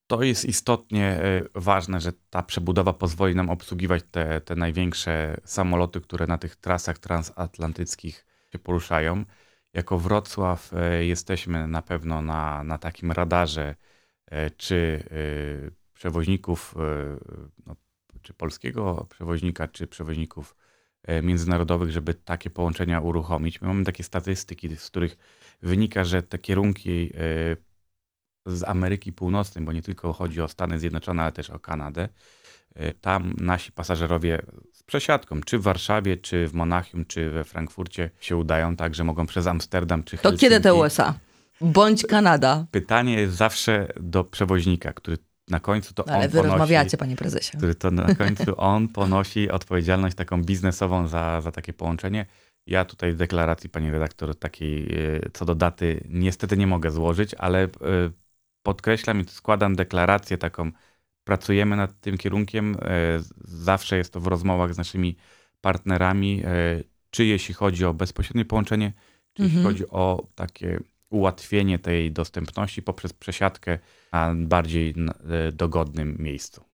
To jest istotnie ważne, że ta przebudowa pozwoli nam obsługiwać te największe samoloty, które na tych trasach transatlantyckich się poruszają. Jako Wrocław jesteśmy na pewno na takim radarze, czy przewoźników, no, czy polskiego przewoźnika, czy przewoźników międzynarodowych, żeby takie połączenia uruchomić. My mamy takie statystyki, z których wynika, że te kierunki z Ameryki Północnej, bo nie tylko chodzi o Stany Zjednoczone, ale też o Kanadę. Tam nasi pasażerowie z przesiadką, czy w Warszawie, czy w Monachium, czy we Frankfurcie się udają, tak, że mogą przez Amsterdam, czy To Helsinki. kiedy te USA? Bądź Kanada. Pytanie jest zawsze do przewoźnika, który na końcu to Ale on wy ponosi, rozmawiacie, panie prezesie. który to na końcu on ponosi odpowiedzialność taką biznesową za takie połączenie. Ja tutaj w deklaracji, pani redaktor, takiej co do daty niestety nie mogę złożyć, ale podkreślam i składam deklarację taką, pracujemy nad tym kierunkiem, zawsze jest to w rozmowach z naszymi partnerami, czy jeśli chodzi o bezpośrednie połączenie, czy jeśli chodzi o takie ułatwienie tej dostępności poprzez przesiadkę na bardziej dogodnym miejscu.